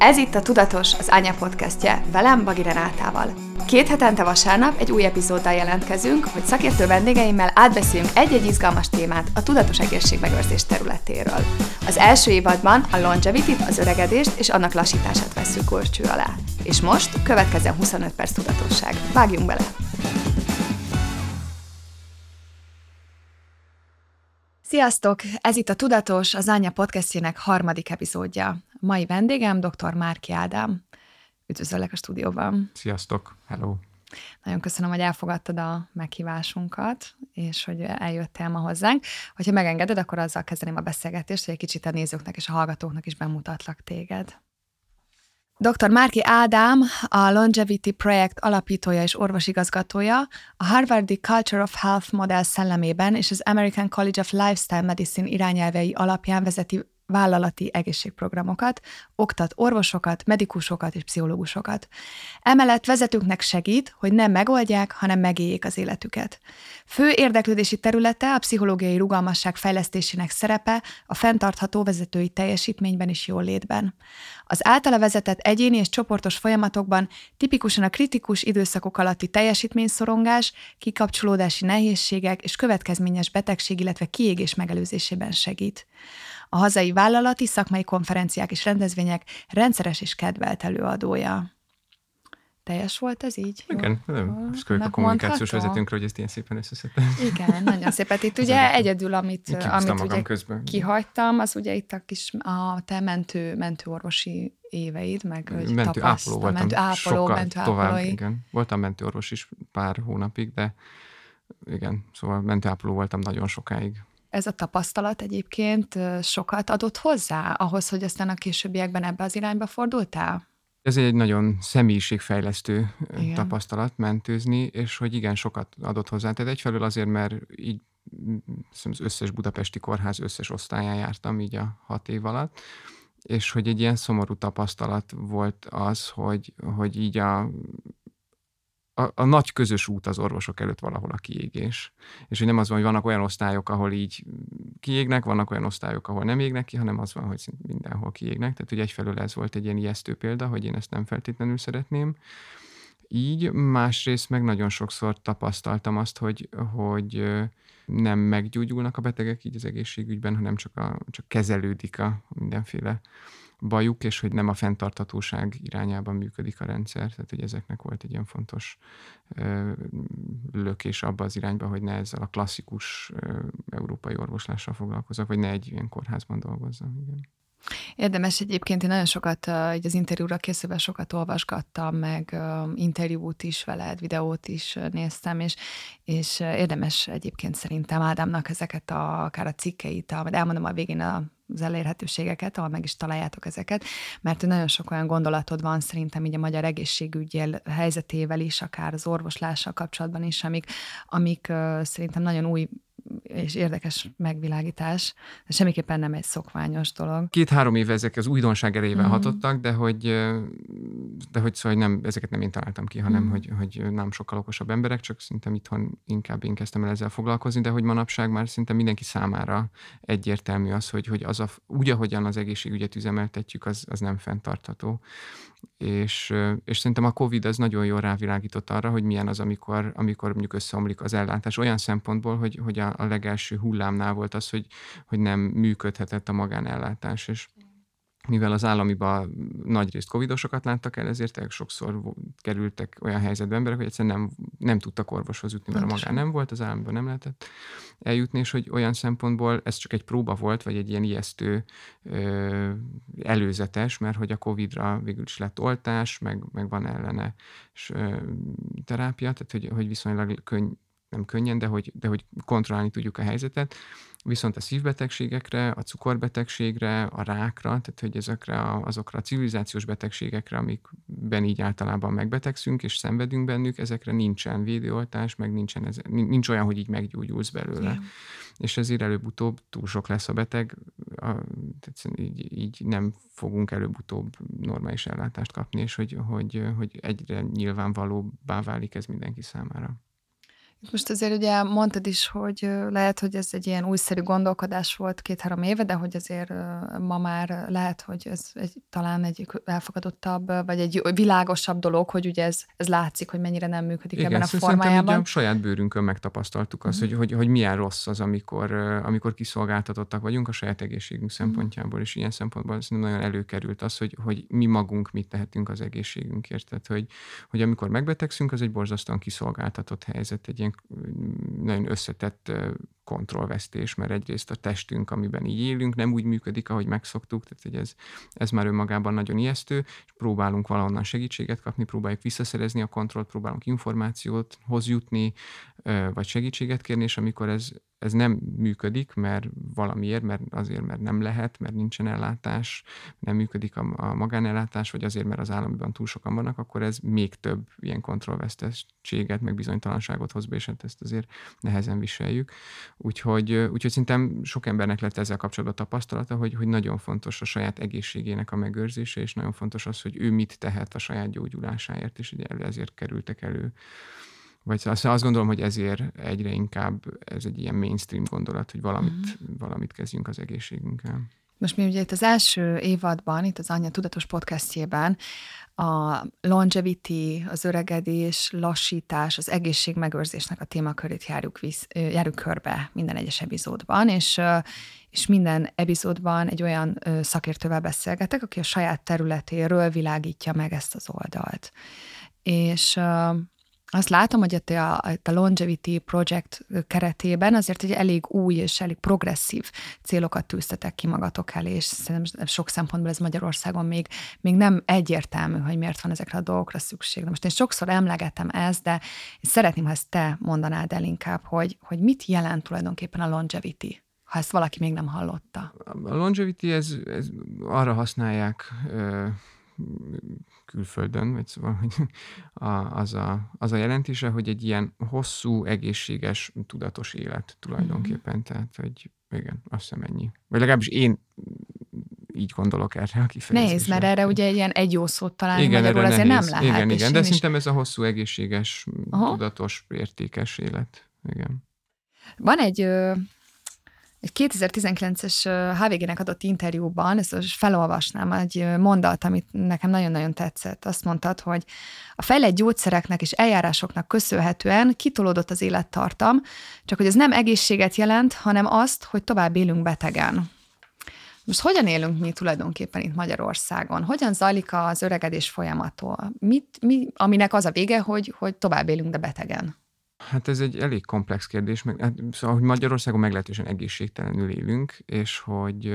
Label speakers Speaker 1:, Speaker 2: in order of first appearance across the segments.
Speaker 1: Ez itt a Tudatos, az Ánya podcastje, velem, Bagi Renátával. 2 hetente vasárnap egy új epizóddal jelentkezünk, hogy szakértő vendégeimmel átbeszéljünk egy-egy izgalmas témát a tudatos egészségmegőrzés területéről. Az első évadban a longevity-t, az öregedést és annak lassítását vesszük górcső alá. És most következzen 25 perc tudatosság. Vágjunk bele! Sziasztok! Ez itt a Tudatos, az Ánya podcastjének 3. epizódja. A mai vendégem dr. Márki Ádám. Üdvözöllek a stúdióban.
Speaker 2: Sziasztok! Hello!
Speaker 1: Nagyon köszönöm, hogy elfogadtad a meghívásunkat, és hogy eljöttél ma hozzánk. Hogyha megengeded, akkor azzal kezdeném a beszélgetést, hogy egy kicsit a nézőknek és a hallgatóknak is bemutatlak téged. Dr. Márki Ádám, a Longevity projekt alapítója és orvosigazgatója, a Harvardi Culture of Health modell szellemében és az American College of Lifestyle Medicine irányelvei alapján vezeti vállalati egészségprogramokat, oktat orvosokat, medikusokat és pszichológusokat. Emellett vezetőknek segít, hogy nem megoldják, hanem megéljék az életüket. Fő érdeklődési területe a pszichológiai rugalmasság fejlesztésének szerepe a fenntartható vezetői teljesítményben és jólétben. Az általa vezetett egyéni és csoportos folyamatokban tipikusan a kritikus időszakok alatti teljesítményszorongás, kikapcsolódási nehézségek és következményes betegség, illetve kiégés megelőzésében segít. A hazai vállalati, szakmai konferenciák és rendezvények rendszeres és kedvelt előadója. Teljes volt ez így?
Speaker 2: Igen, a kommunikációs vezetőnkre, hogy ezt ilyen szépen összeszedtem.
Speaker 1: Igen, nagyon szépen. Itt ugye egyedül, amit ugye kihagytam, az ugye itt a te mentőorvosi éveid, meg
Speaker 2: ápoló voltam.
Speaker 1: Mentőápolói.
Speaker 2: Igen. Voltam mentőorvos is pár hónapig, de igen, szóval mentőápoló voltam nagyon sokáig.
Speaker 1: Ez a tapasztalat egyébként sokat adott hozzá ahhoz, hogy aztán a későbbiekben ebbe az irányba fordultál?
Speaker 2: Ez egy nagyon személyiségfejlesztő tapasztalat mentőzni, és hogy igen, sokat adott hozzá. Tehát egyfelől azért, mert így az összes budapesti kórház összes osztályán jártam így a 6 év alatt, és hogy egy ilyen szomorú tapasztalat volt az, hogy így a nagy közös út az orvosok előtt valahol a kiégés. És hogy nem az van, hogy vannak olyan osztályok, ahol így kiégnek, vannak olyan osztályok, ahol nem égnek ki, hanem az van, hogy mindenhol kiégnek. Tehát, hogy egyfelől ez volt egy ilyen ijesztő példa, hogy én ezt nem feltétlenül szeretném. Így, másrészt meg nagyon sokszor tapasztaltam azt, hogy nem meggyógyulnak a betegek így az egészségügyben, hanem csak kezelődik a mindenféle bajuk, és hogy nem a fenntarthatóság irányában működik a rendszer. Tehát, hogy ezeknek volt egy ilyen fontos lökés abba az irányba, hogy ne ezzel a klasszikus európai orvoslással foglalkozzak, vagy ne egy ilyen kórházban dolgozzam. Igen.
Speaker 1: Érdemes egyébként, én nagyon sokat, így az interjúra készülve sokat olvasgattam, meg interjút is veled, videót is néztem, és érdemes egyébként szerintem Ádámnak ezeket akár a cikkeit, majd elmondom a végén az elérhetőségeket, ahol meg is találjátok ezeket, mert nagyon sok olyan gondolatod van szerintem így a magyar egészségügy helyzetével is, akár az orvoslással kapcsolatban is, amik szerintem nagyon új és érdekes megvilágítás, de semmiképpen nem egy szokványos dolog.
Speaker 2: 2-3 éve ezek az újdonság erejével hatottak, de hogy szóval nem, ezeket nem én találtam ki, hanem hogy nem sokkal okosabb emberek, csak szerintem itthon inkább én kezdtem el ezzel foglalkozni, de hogy manapság már szinte mindenki számára egyértelmű az, hogy úgy, ahogyan az egészségügyet üzemeltetjük, az nem fenntartható. És szerintem a Covid az nagyon jól rávilágított arra, hogy milyen az, amikor mondjuk összeomlik az ellátás. Olyan szempontból, hogy a legelső hullámnál volt az, hogy nem működhetett a magánellátás, és mivel az államiban nagyrészt covidosokat láttak el, ezért sokszor kerültek olyan helyzetbe emberek, hogy egyszerűen nem tudtak orvoshoz jutni, mert a magán nem volt, az államiban nem lehetett eljutni, és hogy olyan szempontból ez csak egy próba volt, vagy egy ilyen ijesztő előzetes, mert hogy a Covidra végül is lett oltás, meg van ellene terápia, tehát hogy viszonylag nem könnyen, de hogy kontrollálni tudjuk a helyzetet. Viszont a szívbetegségekre, a cukorbetegségre, a rákra, tehát hogy azokra a civilizációs betegségekre, amikben így általában megbetegszünk és szenvedünk bennük, ezekre nincsen védőoltás, meg nincs olyan, hogy így meggyógyulsz belőle. Yeah. És ezért előbb-utóbb túl sok lesz a beteg, tehát így nem fogunk előbb-utóbb normális ellátást kapni, és hogy egyre nyilvánvalóbbá válik ez mindenki számára.
Speaker 1: Most azért ugye mondtad is, hogy lehet, hogy ez egy ilyen újszerű gondolkodás volt 2-3 éve, de hogy azért ma már lehet, hogy ez talán egy elfogadottabb, vagy egy világosabb dolog, hogy ugye ez látszik, hogy mennyire nem működik ebben a formájában.
Speaker 2: Szerintem így a saját bőrünkön megtapasztaltuk azt, hogy milyen rossz az, amikor kiszolgáltatottak vagyunk a saját egészségünk szempontjából, és ilyen szempontból szerintem nagyon előkerült az, hogy mi magunk mit tehetünk az egészségünkért. Tehát, hogy amikor megbetegszünk, az egy borzasztóan kiszolgáltatott helyzet, egy ilyen nagyon összetett kontrollvesztés, mert egyrészt a testünk, amiben így élünk, nem úgy működik, ahogy megszoktuk, tehát hogy ez már önmagában nagyon ijesztő, és próbálunk valahonnan segítséget kapni, próbáljuk visszaszerezni a kontrollt, próbálunk információhoz jutni, vagy segítséget kérni, és amikor ez nem működik, mert valamiért, mert nem lehet, mert nincsen ellátás, nem működik a magánellátás, vagy azért, mert az államiban túl sokan vannak, akkor ez még több ilyen kontrollvesztettséget, meg bizonytalanságot hoz be, és ezt azért nehezen viseljük. Úgyhogy szerintem sok embernek lett ezzel kapcsolatban tapasztalata, hogy nagyon fontos a saját egészségének a megőrzése, és nagyon fontos az, hogy ő mit tehet a saját gyógyulásáért, és ugye ezért kerültek elő. Vagy azt gondolom, hogy ezért egyre inkább ez egy ilyen mainstream gondolat, hogy valamit kezdjünk az egészségünkkel.
Speaker 1: Most mi ugye itt az első évadban, itt az Anya Tudatos podcastjében a longevity, az öregedés, lassítás, az egészségmegőrzésnek a témakörét járjuk körbe minden egyes epizódban, és minden epizódban egy olyan szakértővel beszélgetek, aki a saját területéről világítja meg ezt az oldalt. És azt látom, hogy itt a Longevity Project keretében azért egy elég új és elég progresszív célokat tűztetek ki magatok elé, és szerintem sok szempontból ez Magyarországon még nem egyértelmű, hogy miért van ezekre a dolgokra szükség. De most én sokszor emlegetem ezt, de én szeretném, ha ezt te mondanád el inkább, hogy mit jelent tulajdonképpen a longevity, ha ezt valaki még nem hallotta.
Speaker 2: A longevity, ez arra használják külföldön, vagy szóval, hogy az a jelentése, hogy egy ilyen hosszú, egészséges, tudatos élet tulajdonképpen. Tehát, hogy igen, azt hiszem ennyi. Vagy legalábbis én így gondolok erre a kifejezésre.
Speaker 1: Nehéz, mert erre ugye ilyen egy jó szót találni magyarul azért nem lehet.
Speaker 2: Igen, de szerintem ez a hosszú, egészséges, tudatos, értékes élet. Igen.
Speaker 1: Van egy 2019-es HVG-nek adott interjúban, ezt felolvasnám, egy mondat, amit nekem nagyon-nagyon tetszett. Azt mondtad, hogy a fejlett gyógyszereknek és eljárásoknak köszönhetően kitolódott az élettartam, csak hogy ez nem egészséget jelent, hanem azt, hogy tovább élünk betegen. Most hogyan élünk mi tulajdonképpen itt Magyarországon? Hogyan zajlik az öregedés folyamata? Aminek az a vége, hogy tovább élünk, de betegen?
Speaker 2: Hát ez egy elég komplex kérdés, szóval, hogy Magyarországon meglehetősen egészségtelenül élünk, és hogy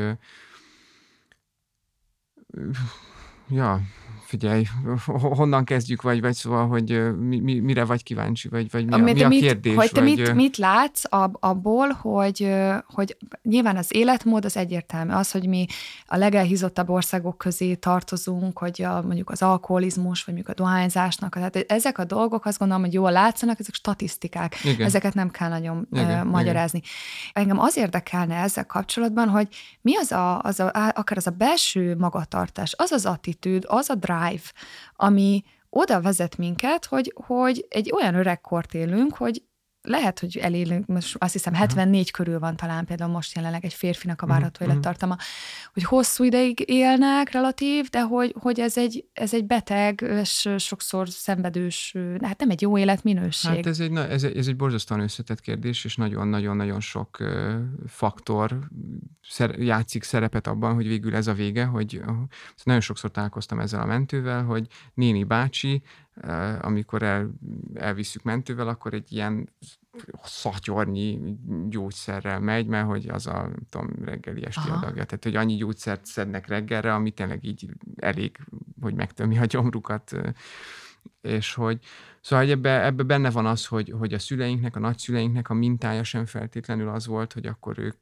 Speaker 2: figyelj, honnan kezdjük, vagy szóval, hogy mire vagy kíváncsi, vagy mi a kérdés?
Speaker 1: Hogy te mit látsz abból, hogy nyilván az életmód az egyértelmű. Az, hogy mi a legelhízottabb országok közé tartozunk, hogy mondjuk az alkoholizmus, vagy mondjuk a dohányzásnak, tehát ezek a dolgok azt gondolom, hogy jól látszanak, ezek statisztikák. Igen. Ezeket nem kell nagyon magyarázni. Igen. Engem az érdekelne ezzel kapcsolatban, hogy mi akár az a belső magatartás, az az attitűd, az a drive, ami oda vezet minket, hogy egy olyan öregkort élünk, hogy lehet, hogy elélünk, most azt hiszem 74 körül van talán például most jelenleg egy férfinak a várható élettartama, hogy hosszú ideig élnek relatív, de hogy ez egy beteg, és sokszor szenvedős, hát nem egy jó életminőség.
Speaker 2: Hát ez egy borzasztóan összetett kérdés, és nagyon-nagyon sok faktor játszik szerepet abban, hogy végül ez a vége, hogy nagyon sokszor találkoztam ezzel a mentővel, hogy néni bácsi, amikor elvisszük mentővel, akkor egy ilyen szatyornyi gyógyszerrel megy, mert hogy az a reggeli esti adagja. Tehát, hogy annyi gyógyszert szednek reggelre, ami tényleg így elég, hogy megtömi a gyomrukat. És hogy szóval ebbe benne van az, hogy a szüleinknek, a nagyszüleinknek a mintája sem feltétlenül az volt, hogy akkor ők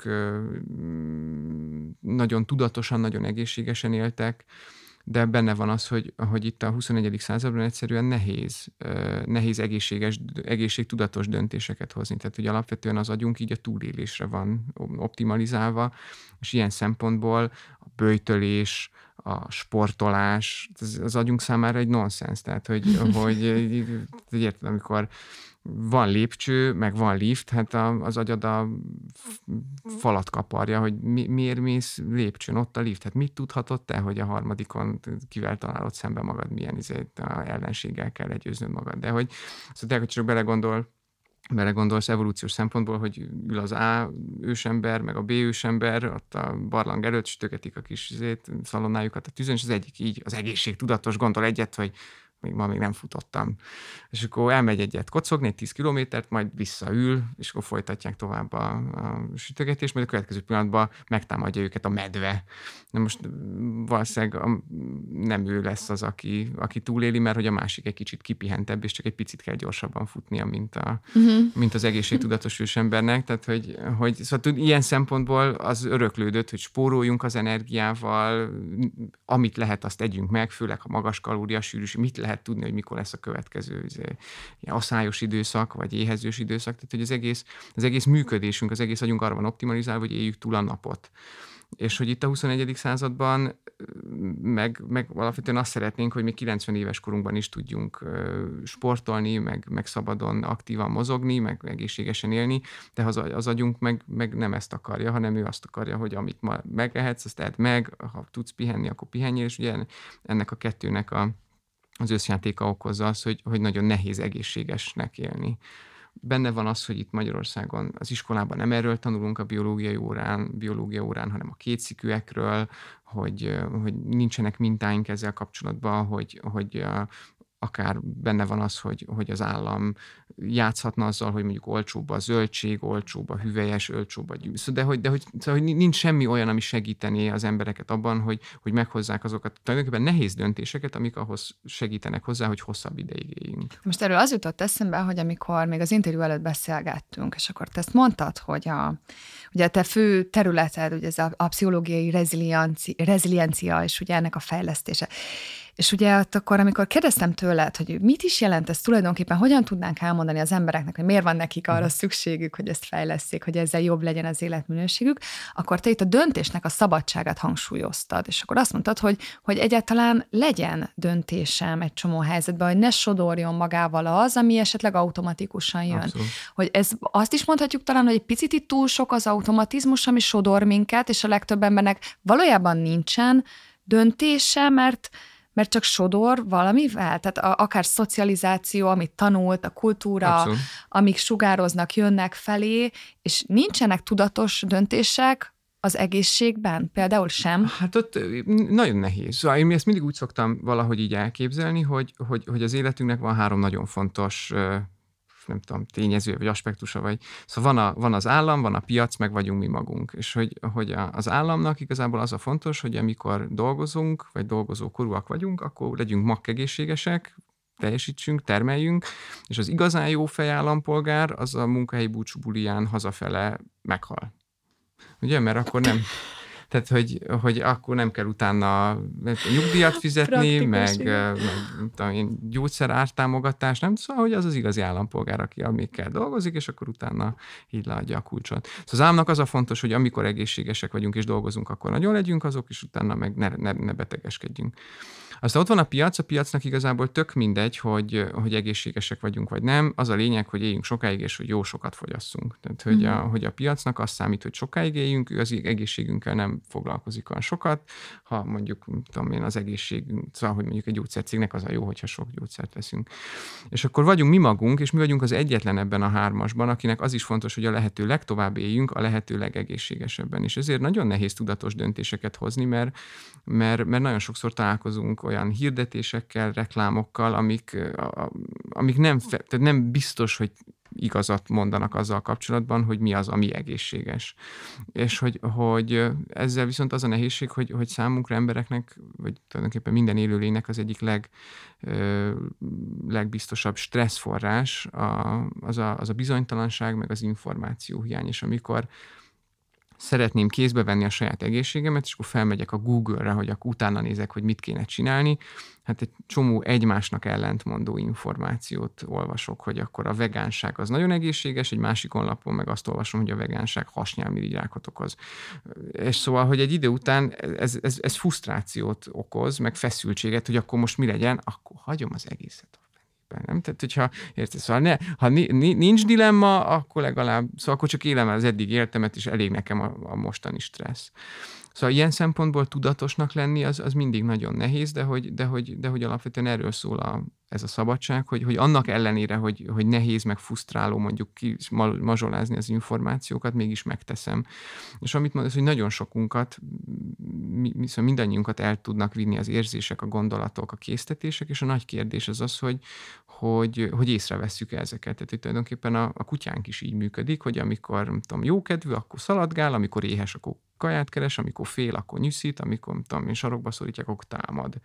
Speaker 2: nagyon tudatosan, nagyon egészségesen éltek, de benne van az, hogy itt a 21. században egyszerűen nehéz egészségtudatos döntéseket hozni. Tehát, hogy alapvetően az agyunk így a túlélésre van optimalizálva, és ilyen szempontból a böjtölés, a sportolás, az agyunk számára egy nonsens. Tehát, hogy érted, amikor van lépcső, meg van lift, hát az agyad a falat kaparja, hogy miért mész lépcsőn, ott a lift. Hát mit tudhatod te, hogy a harmadikon kivel találod szembe magad, milyen ellenséggel kell legyőznöd magad. De hogy szóval hogy csak belegondolsz evolúciós szempontból, hogy ül az A ősember, meg a B ősember, ott a barlang előtt sütögetik a kis szalonnájukat a tűzön, és az egyik így az egészségtudatos gondol egyet, hogy még nem futottam. És akkor elmegy egyet kocogni, egy 10 kilométert, majd visszaül, és akkor folytatják tovább a sütögetést, majd a következő pillanatban megtámadja őket a medve. Na most valószínűleg nem ő lesz az, aki túléli, mert hogy a másik egy kicsit kipihentebb, és csak egy picit kell gyorsabban futnia, mint az egészségtudatos ősembernek. Tehát, hogy szóval ilyen szempontból az öröklődött, hogy spóroljunk az energiával, amit lehet, azt tegyünk meg, főleg ha magas kalóriasűrűs, mit lehet tudni, hogy mikor lesz a következő aszályos időszak, vagy éhezős időszak. Tehát, hogy az egész működésünk, az egész agyunk arra van optimalizálva, hogy éljük túl a napot. És hogy itt a 21. században meg alapvetően azt szeretnénk, hogy még 90 éves korunkban is tudjunk sportolni, meg szabadon, aktívan mozogni, meg egészségesen élni, de az agyunk meg nem ezt akarja, hanem ő azt akarja, hogy amit ma megehetsz, azt edd meg, ha tudsz pihenni, akkor pihenjél, és ugye ennek a kettőnek az összjátéka okozza az, hogy nagyon nehéz egészségesnek élni. Benne van az, hogy itt Magyarországon az iskolában nem erről tanulunk a biológia órán, hanem a kétszikűekről, hogy nincsenek mintáink ezzel kapcsolatban, hogy akár benne van az, hogy az állam játszhatna azzal, hogy mondjuk olcsóbb a zöldség, olcsóbb a hüvelyes, olcsóbb a gyűjsz. De hogy nincs semmi olyan, ami segítené az embereket abban, hogy meghozzák azokat tulajdonképpen nehéz döntéseket, amik ahhoz segítenek hozzá, hogy hosszabb ideig éljünk.
Speaker 1: Most erről az jutott eszembe, hogy amikor még az interjú előtt beszélgettünk, és akkor te ezt mondtad, hogy ugye a te fő területed, ugye ez a pszichológiai reziliencia, és ugye ennek a fejlesztése. És ugye ott akkor, amikor kérdeztem tőled, hogy mit is jelent ez tulajdonképpen, hogyan tudnánk elmondani az embereknek, hogy miért van nekik arra szükségük, hogy ezt fejlesszék, hogy ezzel jobb legyen az életminőségük, akkor te itt a döntésnek a szabadságát hangsúlyoztad, és akkor azt mondtad, hogy egyáltalán legyen döntésem egy csomó helyzetben, hogy ne sodorjon magával az, ami esetleg automatikusan jön.
Speaker 2: Abszolút.
Speaker 1: Hogy ez azt is mondhatjuk talán, hogy egy picit itt túl sok az automatizmus, ami sodor minket, és a legtöbb embernek valójában nincsen döntése, mert csak sodor valamivel, tehát akár szocializáció, amit tanult, a kultúra,
Speaker 2: Abszolút. Amik
Speaker 1: sugároznak, jönnek felé, és nincsenek tudatos döntések az egészségben, például sem?
Speaker 2: Hát ott nagyon nehéz. Szóval én ezt mindig úgy szoktam valahogy így elképzelni, hogy az életünknek van 3 nagyon fontos nem tudom, tényező, vagy aspektusa, vagy szóval van az állam, van a piac, meg vagyunk mi magunk. És hogy az államnak igazából az a fontos, hogy amikor dolgozunk, vagy dolgozókorúak vagyunk, akkor legyünk makkegészségesek, teljesítsünk, termeljünk, és az igazán jó fejállampolgár az a munkahelyi búcsú buliján hazafele meghal. Ugye, mert akkor nem... Tehát, hogy akkor nem kell utána nyugdíjat fizetni, meg gyógyszerártámogatás, nem? Szóval, hogy az igazi állampolgár, aki még kell dolgozik, és akkor utána így leadja a kulcsot. Szóval az államnak az a fontos, hogy amikor egészségesek vagyunk és dolgozunk, akkor nagyon legyünk azok, és utána meg ne betegeskedjünk. Aztán ott van a piacnak igazából tök mindegy, hogy egészségesek vagyunk, vagy nem. Az a lényeg, hogy éljünk sokáig, és hogy jó sokat fogyasszunk. Tehát, hogy a piacnak azt számít, hogy sokáig éljünk, ő az egészségünkkel nem foglalkozik olyan sokat. Ha mondjuk, tudom én, az egészségünk, szóval, hogy mondjuk egy gyógyszercégnek az a jó, hogyha sok gyógyszert veszünk. És akkor vagyunk mi magunk, és mi vagyunk az egyetlen ebben a 3-asban, akinek az is fontos, hogy a lehető legtovább éljünk, a lehető legegészségesebben. És ezért nagyon nehéz tudatos döntéseket hozni, mert nagyon sokszor találkozunk olyan hirdetésekkel, reklámokkal, amik tehát nem biztos, hogy igazat mondanak azzal kapcsolatban, hogy mi az, ami egészséges. És hogy ezzel viszont az a nehézség, hogy számunkra embereknek, vagy tulajdonképpen minden élőlénynek az egyik legbiztosabb stresszforrás az a bizonytalanság, meg az információhiány. És amikor szeretném kézbe venni a saját egészségemet, és akkor felmegyek a Google-re, hogy akkor utána nézek, hogy mit kéne csinálni. Hát egy csomó egymásnak ellentmondó információt olvasok, hogy akkor a vegánság az nagyon egészséges, egy másik honlapon meg azt olvasom, hogy a vegánság hasnyálmirigyrákot okoz. És szóval, hogy egy idő után ez frusztrációt okoz, meg feszültséget, hogy akkor most mi legyen, akkor hagyom az egészet. nem? Tehát, hogyha érted, szóval ha nincs dilemma, akkor legalább, szóval akkor csak élem el az eddig életemet, és elég nekem a mostani stressz. Szóval ilyen szempontból tudatosnak lenni az mindig nagyon nehéz, de hogy alapvetően erről szól ez a szabadság, hogy annak ellenére, hogy nehéz, meg frusztráló mondjuk mazsolázni az információkat, mégis megteszem. És amit mondasz, hogy nagyon sokunkat, szóval mindannyiunkat el tudnak vinni az érzések, a gondolatok, a késztetések, és a nagy kérdés az, hogy észrevesszük ezeket. Tehát tulajdonképpen a kutyánk is így működik, hogy amikor, nem tudom, jókedvű, akkor szaladgál, amikor éhes, akkor kaját keres, amikor fél, akkor nyűszít, amikor, tudom én, sarokba szorítják, akkor támad.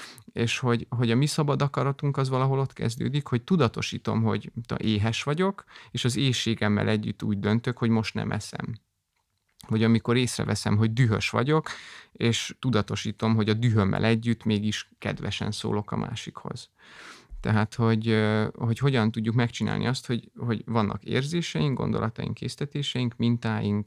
Speaker 2: És hogy a mi szabad akaratunk az valahol ott kezdődik, hogy tudatosítom, hogy éhes vagyok, és az éhségemmel együtt úgy döntök, hogy most nem eszem. Vagy amikor észreveszem, hogy dühös vagyok, és tudatosítom, hogy a dühömmel együtt mégis kedvesen szólok a másikhoz. Tehát, hogy hogyan tudjuk megcsinálni azt, hogy vannak érzéseink, gondolataink, késztetéseink, mintáink,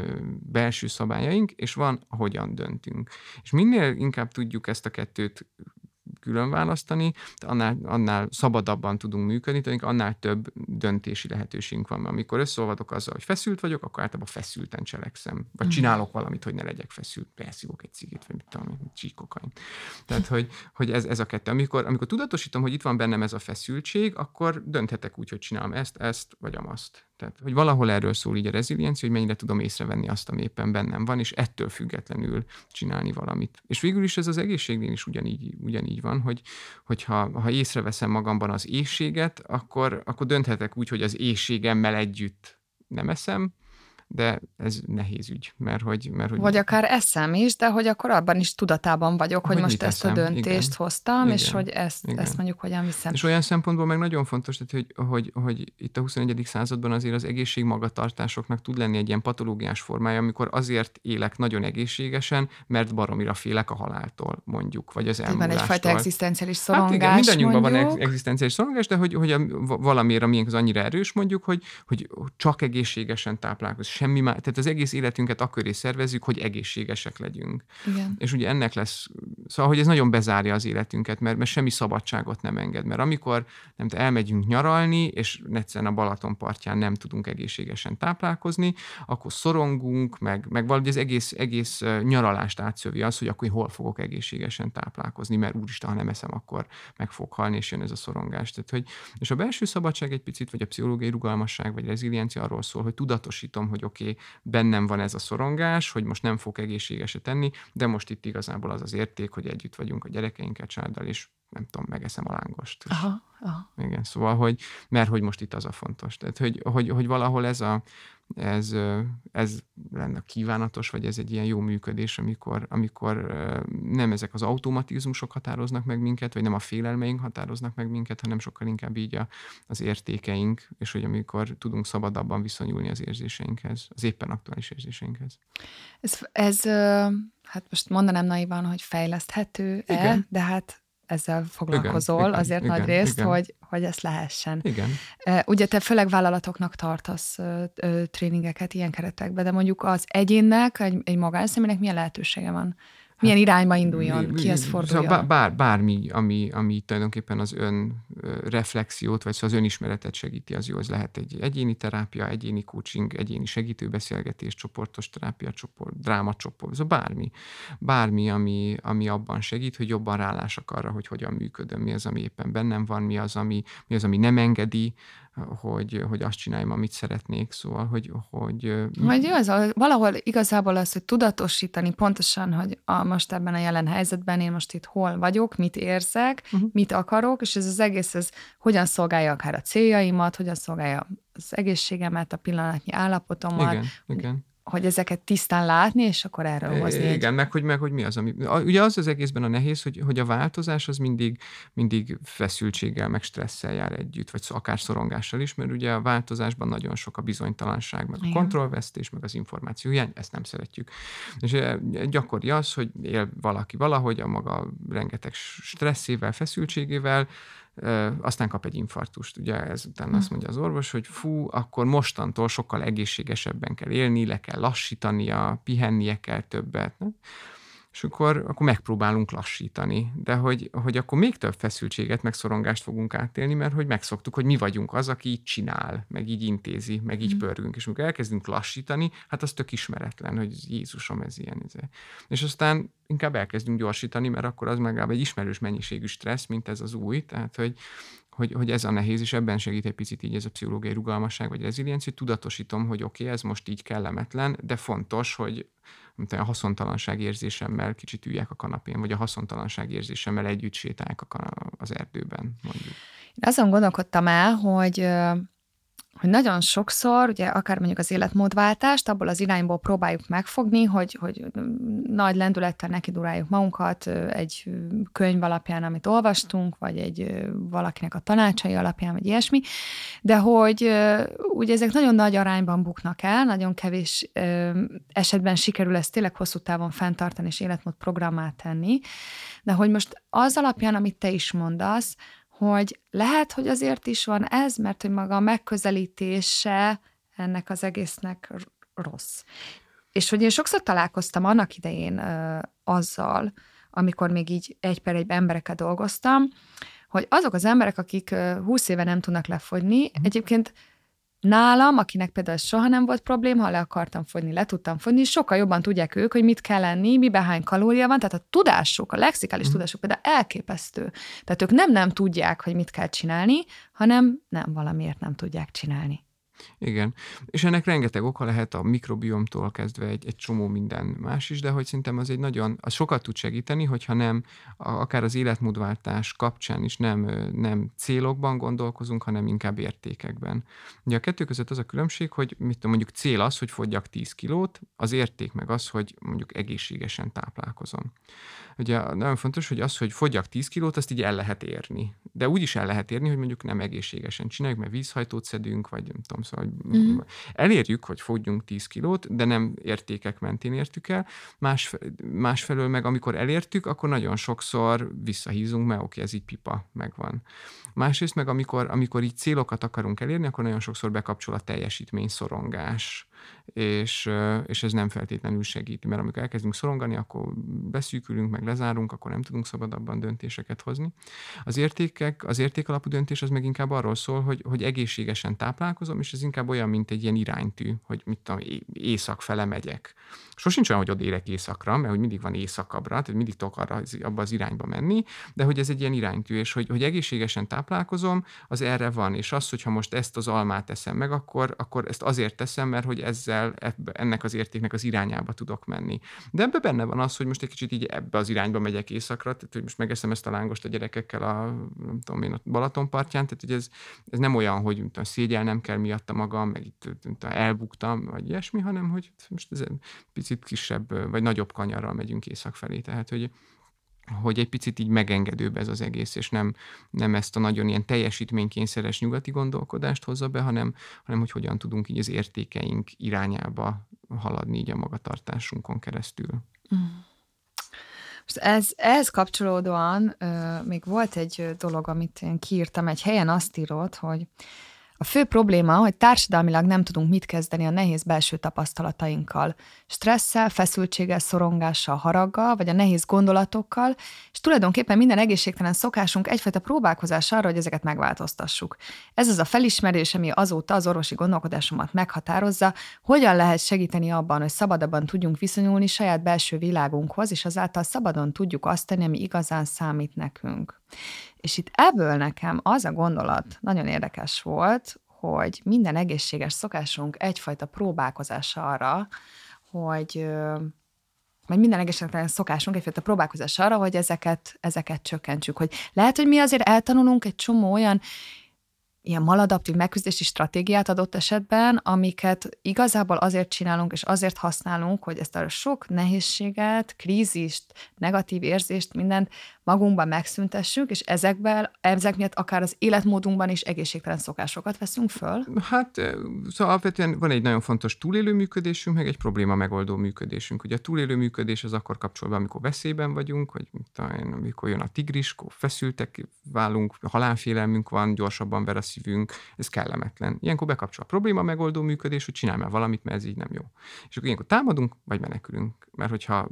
Speaker 2: belső szabályaink, és van, hogyan döntünk. És minél inkább tudjuk ezt a kettőt külön választani, annál szabadabban tudunk működni, tehát annál több döntési lehetőségünk van. Amikor összeolvadok azzal, hogy feszült vagyok, akkor általában feszülten cselekszem. Vagy csinálok valamit, hogy ne legyek feszült. Elszívok egy cigit, vagy mit tudom, csíkokain. Tehát, hogy ez a kettő. Amikor tudatosítom, hogy itt van bennem ez a feszültség, akkor dönthetek úgy, hogy csinálom ezt, vagy amazt. Tehát, hogy valahol erről szól így a reziliencia, hogy mennyire tudom észrevenni azt, ami éppen bennem van, és ettől függetlenül csinálni valamit. És végül is ez az egészségnél is ugyanígy van, hogyha észreveszem magamban az éhséget, akkor dönthetek úgy, hogy az éhségemmel együtt nem eszem, de ez nehéz ügy, mert hogy...
Speaker 1: Vagy akár eszem is, de hogy akkor abban is tudatában vagyok, hogy most ezt a döntést hoztam, és hogy ezt mondjuk hogyan viszem.
Speaker 2: És olyan szempontból meg nagyon fontos, tehát, hogy itt a 21. században azért az egészségmagatartásoknak tud lenni egy ilyen patológiás formája, amikor azért élek nagyon egészségesen, mert baromira félek a haláltól, mondjuk, vagy az elmúlástól.
Speaker 1: Van egyfajta egzisztenciális szorongás,
Speaker 2: hát igen, mindannyiunkban van egzisztenciális szorongás, de hogy valamiért, amilyen az annyira erős, mondjuk, hogy csak egészségesen táplálkozunk. Semmi már, tehát az egész életünket akköré szervezzük, hogy egészségesek legyünk.
Speaker 1: Igen.
Speaker 2: És ugye ennek lesz, szóval, hogy ez nagyon bezárja az életünket, mert semmi szabadságot nem enged. Mert amikor elmegyünk nyaralni, és egyszerűen a Balaton partján nem tudunk egészségesen táplálkozni, akkor szorongunk, meg valahogy az egész nyaralást átszövi az, hogy akkor hol fogok egészségesen táplálkozni, mert úristen, ha nem eszem, akkor meg fog halni, és jön ez a szorongás. Tehát, és a belső szabadság egy picit, vagy a pszichológiai rugalmasság, vagy reziliencia arról szól, hogy tudatosítom, hogy oké, bennem van ez a szorongás, hogy most nem fog egészségeset tenni, de most itt igazából az érték, hogy együtt vagyunk a gyerekeinkkel, családdal, és nem tudom, megeszem a lángost.
Speaker 1: Aha.
Speaker 2: Igen, szóval, mert hogy most itt az a fontos. Tehát, hogy valahol ez lenne kívánatos, vagy ez egy ilyen jó működés, amikor nem ezek az automatizmusok határoznak meg minket, vagy nem a félelmeink határoznak meg minket, hanem sokkal inkább így az értékeink, és hogy amikor tudunk szabadabban viszonyulni az érzéseinkhez, az éppen aktuális érzéseinkhez.
Speaker 1: Ez hát most mondanám naivan, hogy fejleszthető-e, de hát ezzel foglalkozol azért nagy részt, hogy ezt lehessen.
Speaker 2: Igen.
Speaker 1: Ugye te főleg vállalatoknak tartasz tréningeket ilyen keretekben, de mondjuk az egyénnek, egy magánszemélynek milyen lehetősége van? Milyen irányba induljon, kihez forduljon?
Speaker 2: Szóval bármi, ami tulajdonképpen az reflexiót, vagy szóval az önismeretet segíti, az jó. Ez lehet egy egyéni terápia, egyéni coaching, egyéni segítőbeszélgetés, csoportos terápia, drámacsoport, szóval bármi, ami abban segít, hogy jobban rálássak arra, hogy hogyan működöm, mi az, ami éppen bennem van, mi az, ami nem engedi, hogy azt csináljam, amit szeretnék, szóval, hogy
Speaker 1: valahol igazából az, hogy tudatosítani pontosan, hogy most ebben a jelen helyzetben én most itt hol vagyok, mit érzek, mit akarok, és ez az egész, ez hogyan szolgálja akár a céljaimat, hogyan szolgálja az egészségemet, a pillanatnyi állapotomat.
Speaker 2: Igen.
Speaker 1: Hogy ezeket tisztán látni, és akkor erről hozni.
Speaker 2: Igen, meg hogy mi az, ami... Ugye az egészben a nehéz, hogy a változás az mindig feszültséggel, meg stresszel jár együtt, vagy akár szorongással is, mert ugye a változásban nagyon sok a bizonytalanság, meg a kontrollvesztés, meg az információ hiány, ezt nem szeretjük. És gyakori az, hogy él valaki valahogy a maga rengeteg stresszével, feszültségével, aztán kap egy infarktust. Ugye ezután azt mondja az orvos, hogy akkor mostantól sokkal egészségesebben kell élni, le kell lassítania, pihennie kell többet. Ne? és akkor megpróbálunk lassítani. De hogy akkor még több feszültséget, meg szorongást fogunk átélni, mert hogy megszoktuk, hogy mi vagyunk az, aki így csinál, meg így intézi, meg így pörgünk. És amikor elkezdünk lassítani, hát az tök ismeretlen, hogy Jézusom, ez ilyen. És aztán inkább elkezdünk gyorsítani, mert akkor az legalább egy ismerős mennyiségű stressz, mint ez az új. Tehát, hogy ez a nehéz, és ebben segít egy picit így ez a pszichológiai rugalmasság, vagy reziliencia, hogy tudatosítom, hogy oké, ez most így kellemetlen, de fontos, hogy a haszontalanság érzésemmel kicsit üljek a kanapén, vagy a haszontalanság érzésemmel együtt sétálják az erdőben, mondjuk.
Speaker 1: Én azon gondolkodtam el, hogy nagyon sokszor, ugye akár mondjuk az életmódváltást, abból az irányból próbáljuk megfogni, hogy nagy lendülettel nekiduráljuk magunkat egy könyv alapján, amit olvastunk, vagy egy valakinek a tanácsai alapján, vagy ilyesmi, de hogy ugye ezek nagyon nagy arányban buknak el, nagyon kevés esetben sikerül ezt tényleg hosszú távon fenntartani és életmód programmá tenni, de hogy most az alapján, amit te is mondasz, hogy lehet, hogy azért is van ez, mert hogy maga a megközelítése ennek az egésznek rossz. És hogy én sokszor találkoztam annak idején azzal, amikor még így egy per egy emberekkel dolgoztam, hogy azok az emberek, akik 20 éve nem tudnak lefogyni, egyébként nálam, akinek például soha nem volt probléma, ha le akartam fogyni, le tudtam fogyni, sokkal jobban tudják ők, hogy mit kell enni, miben hány kalória van, tehát a tudásuk, a lexikális tudásuk például elképesztő. Tehát ők nem tudják, hogy mit kell csinálni, hanem valamiért nem tudják csinálni.
Speaker 2: Igen, és ennek rengeteg oka lehet a mikrobiomtól kezdve egy csomó minden más is, de hogy szerintem az sokat tud segíteni, hogyha nem, akár az életmódváltás kapcsán is nem célokban gondolkozunk, hanem inkább értékekben. Ugye a kettő között az a különbség, hogy mondjuk cél az, hogy fogyjak 10 kilót, az érték meg az, hogy mondjuk egészségesen táplálkozom. Ugye nagyon fontos, hogy az, hogy fogyjak 10 kilót, azt így el lehet érni. De úgy is el lehet érni, hogy mondjuk nem egészségesen csináljuk, mert vízhajtót szedünk, vagy nem tudom, szóval elérjük, hogy fogyjunk 10 kilót, de nem értékek mentén értük el. Másfelől meg, amikor elértük, akkor nagyon sokszor visszahízunk, mert oké, ez így pipa, megvan. Másrészt meg, amikor így célokat akarunk elérni, akkor nagyon sokszor bekapcsol a teljesítmény szorongás, és ez nem feltétlenül segít, mert amikor elkezdünk szorongani, akkor beszűkülünk, meg lezárunk, akkor nem tudunk szabadabban döntéseket hozni. Az értékalapú döntés az meg inkább arról szól, hogy egészségesen táplálkozom, és ez inkább olyan, mint egy ilyen iránytű, hogy mit tudom, észak fele megyek. Sosincs olyan, hogy odérek északra, mert hogy mindig van északabbra, tehát mindig tudok abba az irányba menni, de hogy ez egy ilyen iránytű, és hogy egészségesen táplálkozom, az erre van, és az, hogyha most ezt az almát teszem meg, akkor ezt azért teszem, mert hogy ezzel ennek az értéknek az irányába tudok menni. De ebben benne van az, hogy most egy kicsit így ebbe az irányba megyek északra, tehát hogy most megeszem ezt a lángost a gyerekekkel nem tudom én, a Balatonpartján, tehát hogy ez nem olyan, hogy szégyelnem kell miatta magam, meg itt elbuktam, vagy ilyesmi, hanem hogy most ez egy picit kisebb, vagy nagyobb kanyarral megyünk észak felé, tehát hogy egy picit így megengedőbb ez az egész, és nem ezt a nagyon ilyen teljesítménykényszeres nyugati gondolkodást hozza be, hanem hogy hogyan tudunk így az értékeink irányába haladni így a magatartásunkon keresztül.
Speaker 1: Most ehhez kapcsolódóan még volt egy dolog, amit én kiírtam, egy helyen azt írott, hogy a fő probléma, hogy társadalmilag nem tudunk mit kezdeni a nehéz belső tapasztalatainkkal, stresszel, feszültséggel, szorongással, haraggal, vagy a nehéz gondolatokkal, és tulajdonképpen minden egészségtelen szokásunk egyfajta próbálkozás arra, hogy ezeket megváltoztassuk. Ez az a felismerés, ami azóta az orvosi gondolkodásomat meghatározza, hogyan lehet segíteni abban, hogy szabadabban tudjunk viszonyulni saját belső világunkhoz, és azáltal szabadon tudjuk azt tenni, ami igazán számít nekünk. És itt ebből nekem az a gondolat nagyon érdekes volt, hogy minden egészséges szokásunk egyfajta próbálkozás arra, vagy minden egészségtelen szokásunk egyfajta próbálkozás arra, hogy ezeket csökkentsük. Hogy lehet, hogy mi azért eltanulunk egy csomó olyan ilyen maladaptív megküzdési stratégiát adott esetben, amiket igazából azért csinálunk és azért használunk, hogy ezt a sok nehézséget, krízist, negatív érzést, mindent magunkban megszüntessük, és ezek miatt akár az életmódunkban is egészségtelen szokásokat veszünk föl?
Speaker 2: Hát, szóval alapvetően van egy nagyon fontos túlélő működésünk, meg egy probléma megoldó működésünk. Ugye a túlélő működés az akkor kapcsolva, amikor veszélyben vagyunk, vagy amikor jön a tigris, akkor feszültek válunk, halálfélelmünk van, gyorsabban ver a szívünk, ez kellemetlen. Ilyenkor bekapcsol a probléma megoldó működés, hogy csinálj már valamit, mert ez így nem jó. És akkor ilyenkor támadunk, vagy menekülünk. Mert hogyha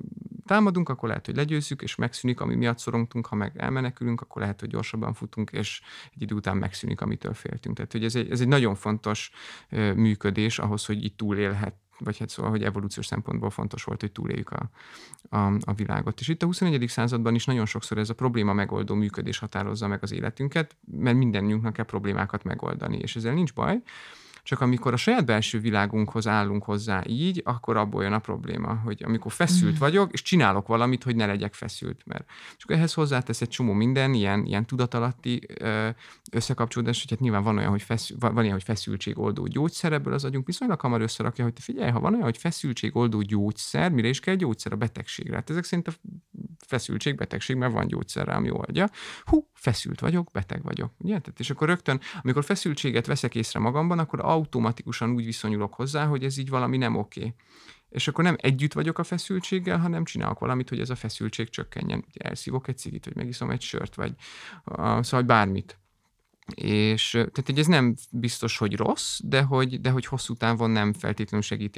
Speaker 2: támadunk, akkor lehet, hogy legyőzzük, és megszűnik, ami miatt szorongtunk, ha meg elmenekülünk, akkor lehet, hogy gyorsabban futunk, és egy idő után megszűnik, amitől féltünk. Tehát, hogy ez egy nagyon fontos működés ahhoz, hogy itt túlélhet, vagy hát szóval, hogy evolúciós szempontból fontos volt, hogy túléljük a világot. És itt a 21. században is nagyon sokszor ez a probléma megoldó működés határozza meg az életünket, mert mindennyiunknak kell problémákat megoldani, és ezzel nincs baj. Csak amikor a saját belső világunkhoz állunk hozzá így, akkor abból jön a probléma, hogy amikor feszült vagyok, és csinálok valamit, hogy ne legyek feszült. Mert csak ehhez hozzátesz egy csomó minden, ilyen tudatalatti összekapcsolódás, hogy hát nyilván van olyan, hogy feszültségoldó gyógyszer, ebből az agyunk viszonylag hamar összerakja, hogy te figyelj, ha van olyan, hogy feszültségoldó gyógyszer, mire is kell gyógyszer? A betegségre. Hát ezek szerint a feszültség, betegség, mert van gyógyszer rám, jó oldja. Feszült vagyok, beteg vagyok. Ugye? És akkor rögtön, amikor feszültséget veszek észre magamban, akkor automatikusan úgy viszonyulok hozzá, hogy ez így valami nem oké. És akkor nem együtt vagyok a feszültséggel, hanem csinálok valamit, hogy ez a feszültség csökkenjen. Elszívok egy cigit, vagy megiszom egy sört, vagy szóval bármit. És tehát ez nem biztos, hogy rossz, de hogy hosszú távon nem feltétlenül segíti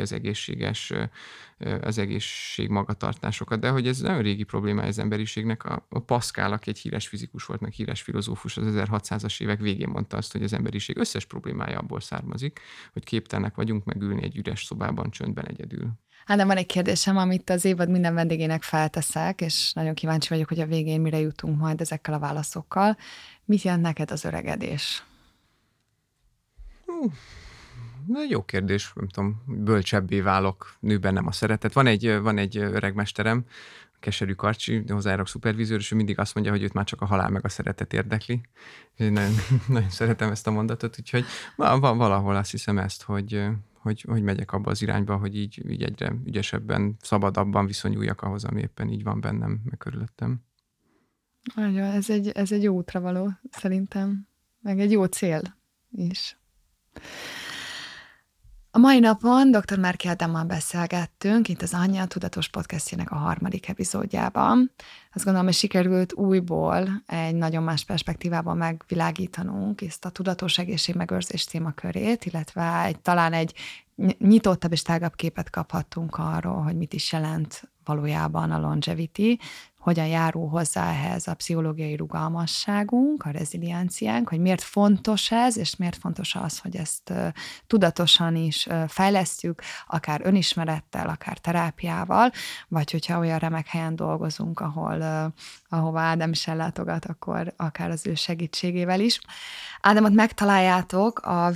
Speaker 2: az egészség magatartásokat. De hogy ez nagyon régi problémája az emberiségnek. A Pascal, aki egy híres fizikus volt, meg híres filozófus, az 1600-as évek végén mondta azt, hogy az emberiség összes problémája abból származik, hogy képtelenek vagyunk megülni egy üres szobában csöndben egyedül.
Speaker 1: Hát de van egy kérdésem, amit az évad minden vendégének felteszek, és nagyon kíváncsi vagyok, hogy a végén mire jutunk majd ezekkel a válaszokkal. Mit jelent neked az öregedés?
Speaker 2: Jó kérdés, nem tudom, bölcsebbé válok, nő bennem a szeretet. Van egy öregmesterem, Keserű Karcsi, hozzájárok szupervizőr, és ő mindig azt mondja, hogy őt már csak a halál meg a szeretet érdekli. Én nagyon szeretem ezt a mondatot, úgyhogy valahol azt hiszem ezt, hogy megyek abba az irányba, hogy így egyre ügyesebben, szabadabban viszonyuljak ahhoz, ami éppen így van bennem, meg körülöttem.
Speaker 1: Nagyon, ez egy jó útra való, szerintem. Meg egy jó cél is. A mai napon dr. Márki Ádámmal beszélgettünk, itt az Anya Tudatos podcastjének a 3. epizódjában. Azt gondolom, hogy sikerült újból egy nagyon más perspektívában megvilágítanunk ezt a tudatos egészségmegőrzés témakörét, illetve talán egy nyitottabb és tágabb képet kaphattunk arról, hogy mit is jelent valójában a longevity, hogyan járul hozzá ehhez a pszichológiai rugalmasságunk, a rezilienciánk, hogy miért fontos ez, és miért fontos az, hogy ezt tudatosan is fejlesztjük, akár önismerettel, akár terápiával, vagy hogyha olyan remek helyen dolgozunk, ahova Ádám is ellátogat, akkor akár az ő segítségével is. Ádámot megtaláljátok a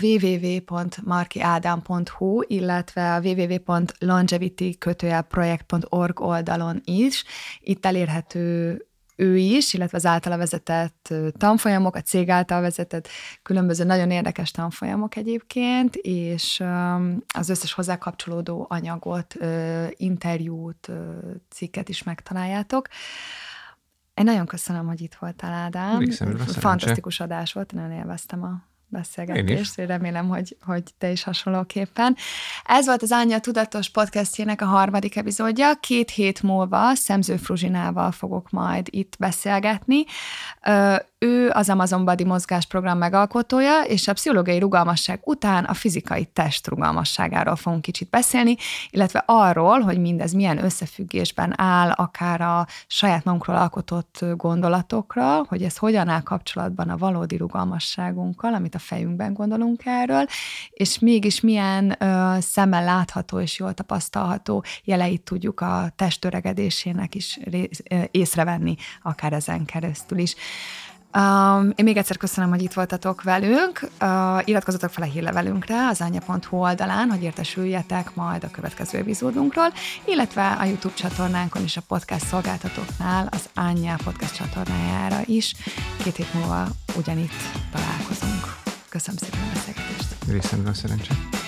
Speaker 1: www.markiadam.hu, illetve a www.longevity-projekt.org oldalon is. Itt elérhető ő is, illetve az általa vezetett tanfolyamok, a cég által vezetett különböző nagyon érdekes tanfolyamok egyébként, és az összes hozzá kapcsolódó anyagot, interjút, cikket is megtaláljátok. Én nagyon köszönöm, hogy itt voltál, Ádám. Fantasztikus adás volt, nagyon élveztem a beszélgetést. Remélem, hogy te is hasonlóképpen. Ez volt az Anya Tudatos podcastjének a 3. epizódja. 2 hét múlva Szemző Fruzsinával fogok majd itt beszélgetni. Ő az Amazon Body mozgásprogram megalkotója, és a pszichológiai rugalmasság után a fizikai test rugalmasságáról fogunk kicsit beszélni, illetve arról, hogy mindez milyen összefüggésben áll, akár a saját magunkról alkotott gondolatokra, hogy ez hogyan áll kapcsolatban a valódi rugalmasságunkkal, amit a fejünkben gondolunk erről, és mégis milyen szemmel látható és jól tapasztalható jeleit tudjuk a test öregedésének is észrevenni, akár ezen keresztül is. Én még egyszer köszönöm, hogy itt voltatok velünk. Iratkozzatok fel a hírlevelünkre az anya.hu oldalán, hogy értesüljetek majd a következő epizódunkról, illetve a YouTube csatornánkon és a podcast szolgáltatóknál az Anya podcast csatornájára is. 2 hét múlva ugyanitt találkozunk. Köszönöm szépen a beszélgetést.
Speaker 2: Részemről szerencsét.